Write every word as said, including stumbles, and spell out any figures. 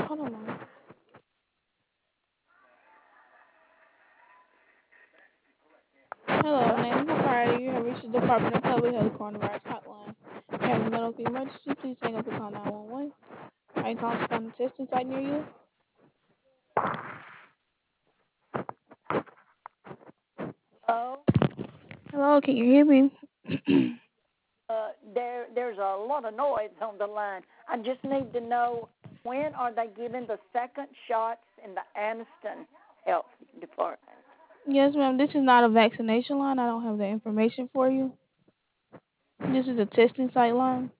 Hold on, Mom. Hello, name proprietor. You have reached the Department of Public Health Coronavirus Hotline. If you have a medical emergency, please hang up and call nine one one. Are you calling to find a testing site near you? Oh, Hello, can you hear me? uh, there, there's a lot of noise on the line. I just need to know, when are they giving the second shots in the Anniston Health Department? Yes, ma'am. This is not a vaccination line. I don't have the information for you. This is a testing site line.